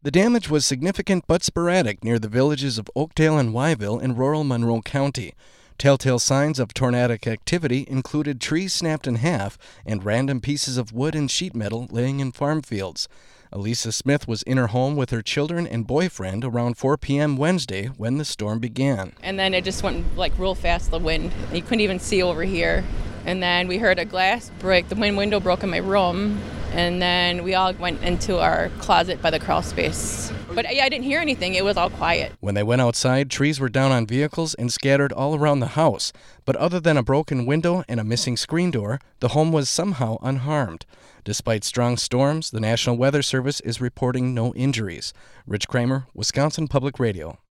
The damage was significant but sporadic near the villages of Oakdale and Wyville in rural Monroe County. Telltale signs of tornadic activity included trees snapped in half and random pieces of wood and sheet metal laying in farm fields. Elisa Smith was in her home with her children and boyfriend around 4 p.m. Wednesday when the storm began. And then it just went like real fast, the wind. You couldn't even see over here. And then we heard a glass break. The window broke in my room. And then we all went into our closet by the crawl space. But I didn't hear anything. It was all quiet. When they went outside, trees were down on vehicles and scattered all around the house. But other than a broken window and a missing screen door, the home was somehow unharmed. Despite strong storms, the National Weather Service is reporting no injuries. Rich Kramer, Wisconsin Public Radio.